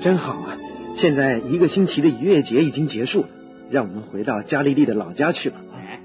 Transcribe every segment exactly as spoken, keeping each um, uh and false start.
真好啊！现在一个星期的逾越节已经结束了，让我们回到加利利的老家去吧。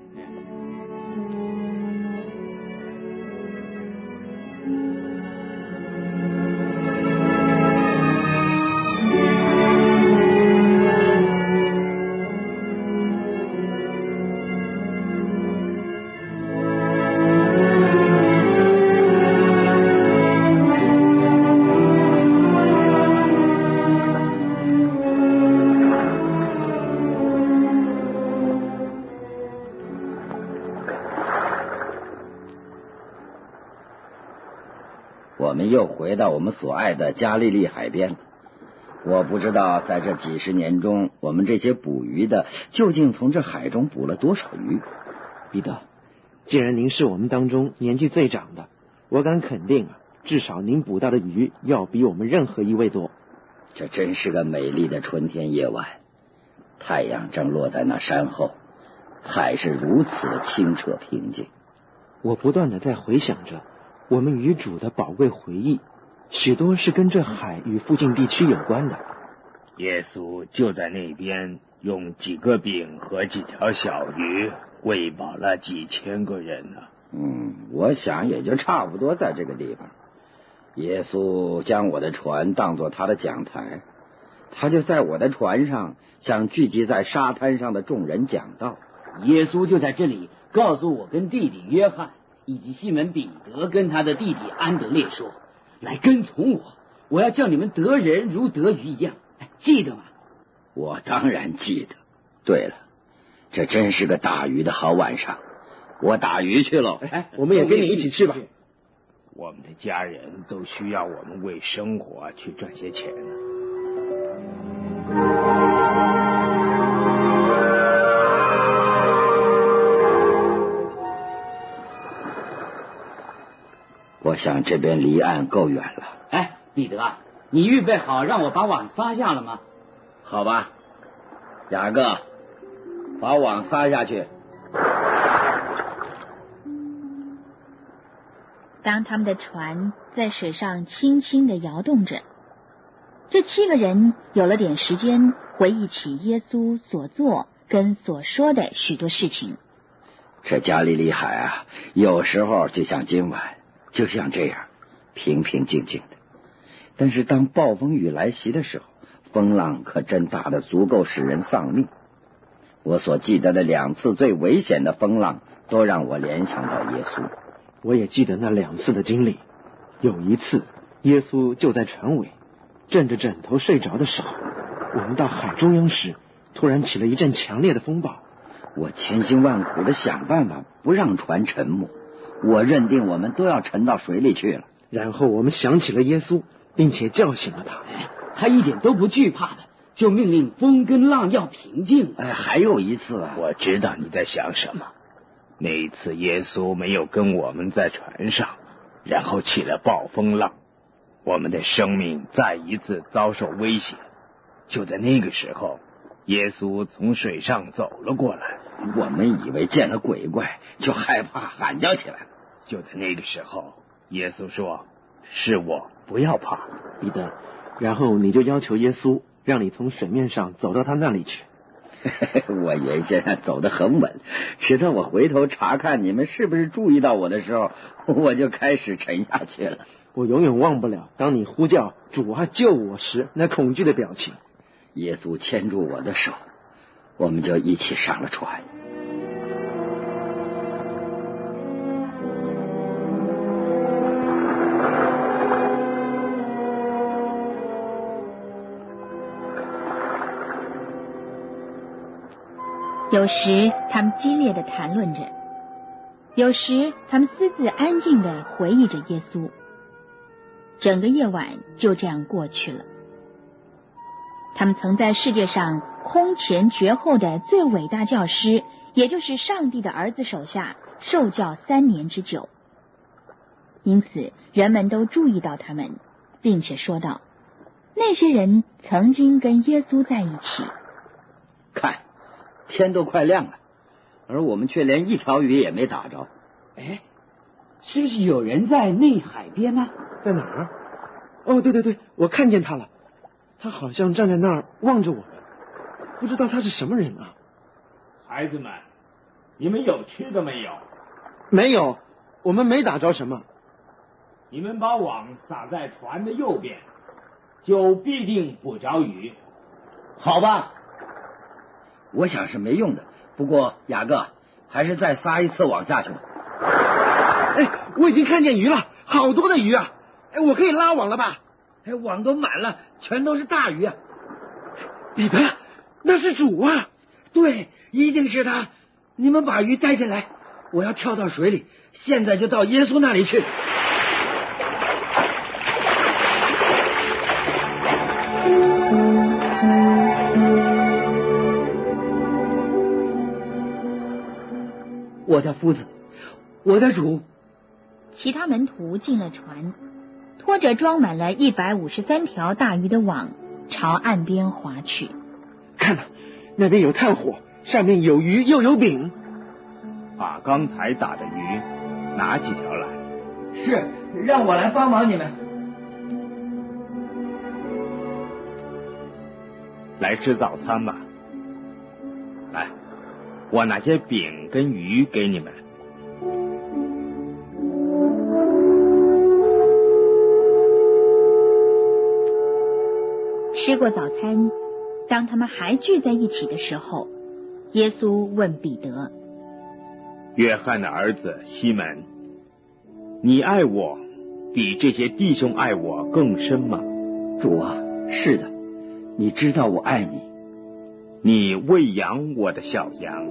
我们又回到我们所爱的加利利海边了。我不知道在这几十年中，我们这些捕鱼的究竟从这海中捕了多少鱼。 彼得，既然您是我们当中年纪最长的，我敢肯定啊，至少您捕到的鱼要比我们任何一位多。 这真是个美丽的春天夜晚，太阳正落在那山后，海是如此的清澈平静。 我不断的在回想着我们渔主的宝贵回忆，许多是跟这海与附近地区有关的。 耶稣就在那边用几个饼和几条小鱼喂饱了几千个人呢。 嗯，我想也就差不多在这个地方。耶稣将我的船当作他的讲台，他就在我的船上向聚集在沙滩上的众人讲道。 耶稣就在这里告诉我跟弟弟约翰以及西门彼得跟他的弟弟安德烈说，来跟从我，我要叫你们得人如得鱼一样。记得吗？ 我当然记得。对了，这真是个打鱼的好晚上，我打鱼去了。 哎，我们也跟你一起去吧。 我们的家人都需要我们为生活去赚些钱呢。 我想这边离岸够远了。 哎，彼得啊，你预备好让我把网撒下了吗？ 好吧，雅各，把网撒下去。 当他们的船在水上轻轻地摇动着，这七个人有了点时间回忆起耶稣所做跟所说的许多事情。 这加利利海啊，有时候就像今晚，就像这样平平静静的。但是当暴风雨来袭的时候，风浪可真大得足够使人丧命。我所记得的两次最危险的风浪，都让我联想到耶稣。 我也记得那两次的经历。有一次，耶稣就在船尾，枕着枕头睡着的时候，我们到海中央时，突然起了一阵强烈的风暴。 我千辛万苦的想办法不让船沉没，我认定我们都要沉到水里去了。 然后我们想起了耶稣，并且叫醒了他。 他一点都不惧怕的，就命令风跟浪要平静。 哎，还有一次啊， 我知道你在想什么。那一次耶稣没有跟我们在船上，然后起了暴风浪，我们的生命再一次遭受威胁。就在那个时候，耶稣从水上走了过来， 我们以为见了鬼怪，就害怕喊叫起来了。 就在那个时候，耶稣说：“是我，不要怕。” 彼得，然后你就要求耶稣让你从水面上走到他那里去。 我原先走得很稳，直到我回头查看你们是不是注意到我的时候，我就开始沉下去了。 我永远忘不了当你呼叫主啊救我时那恐惧的表情。 耶稣牵住我的手，我们就一起上了船。 有时他们激烈的谈论着，有时他们私自安静的回忆着耶稣。整个夜晚就这样过去了。他们曾在世界上空前绝后的最伟大教师，也就是上帝的儿子手下受教三年之久。因此人们都注意到他们，并且说道，那些人曾经跟耶稣在一起。 看，天都快亮了，而我们却连一条鱼也没打着。 哎，是不是有人在内海边呢？ 在哪儿？哦，对对对，我看见他了。 他好像站在那儿望着我们，不知道他是什么人啊。 孩子们，你们有吃的没有？ 没有，我们没打着什么。 你们把网撒在船的右边，就必定捕着鱼。 好吧， 我想是没用的，不过雅各还是再撒一次网下去吧。 哎，我已经看见鱼了，好多的鱼啊！哎，我可以拉网了吧？ 哎，网都满了，全都是大鱼啊！ 彼得，那是主啊！ 对，一定是他。你们把鱼带进来，我要跳到水里，现在就到耶稣那里去。我的夫子，我的主。 其他门徒进了船，拖着装满了一百五十三条大鱼的网，朝岸边划去。 看呐，那边有炭火，上面有鱼又有饼。 把刚才打的鱼拿几条来。 是，让我来帮忙你们。 来吃早餐吧。来，我拿些饼跟鱼给你们。 吃过早餐，当他们还聚在一起的时候，耶稣问彼得： 约翰的儿子西门，你爱我比这些弟兄爱我更深吗？ 主啊，是的，你知道我爱你。 你喂养我的小羊。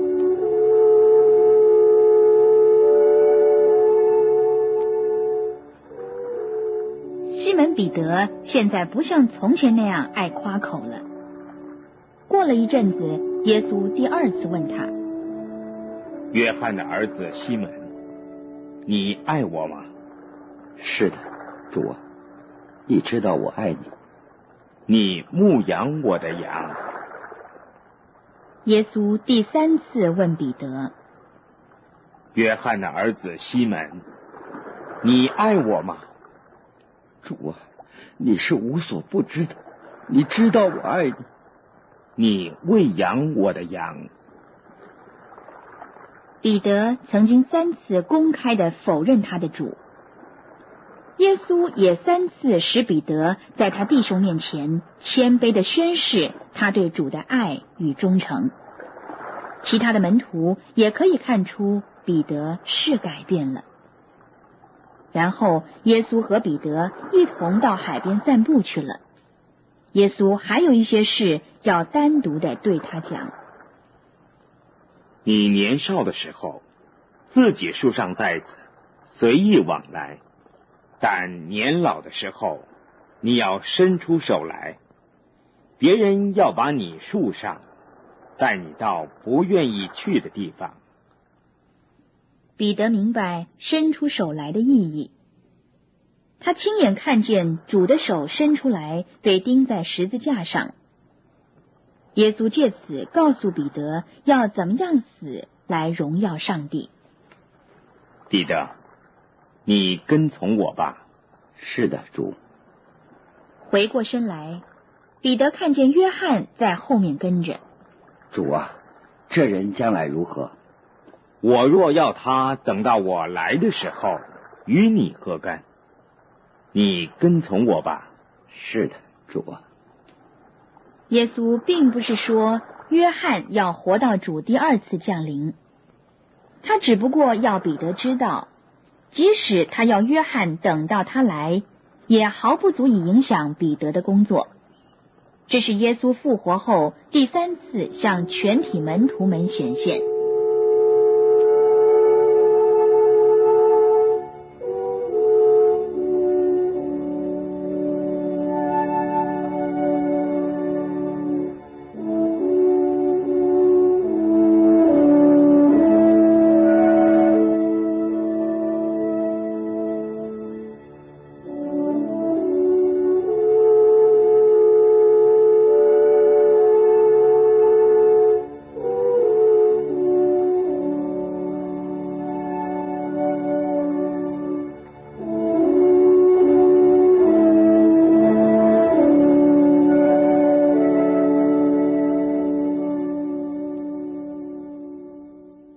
西门彼得现在不像从前那样爱夸口了。过了一阵子，耶稣第二次问他： 约翰的儿子西门，你爱我吗？ 是的，主啊，你知道我爱你。 你牧养我的羊。 耶稣第三次问彼得： 约翰的儿子西门，你爱我吗？ 主啊，你是无所不知的，你知道我爱你。 你喂养我的羊。 彼得曾经三次公开的否认他的主，耶稣也三次使彼得在他弟兄面前谦卑的宣示他对主的爱与忠诚。其他的门徒也可以看出彼得是改变了。然后耶稣和彼得一同到海边散步去了。耶稣还有一些事要单独的对他讲。 你年少的时候，自己束上带子，随意往来；但年老的时候，你要伸出手来，别人要把你束上，带你到不愿意去的地方。 彼得明白伸出手来的意义，他亲眼看见主的手伸出来被钉在十字架上。耶稣借此告诉彼得要怎么样死来荣耀上帝。 彼得，你跟从我吧。 是的，主。 回过身来，彼得看见约翰在后面跟着。 主啊，这人将来如何？ 我若要他等到我来的时候，与你何干？你跟从我吧。 是的，主啊。 耶稣并不是说约翰要活到主第二次降临，他只不过要彼得知道，即使他要约翰等到他来，也毫不足以影响彼得的工作。这是耶稣复活后第三次向全体门徒们显现。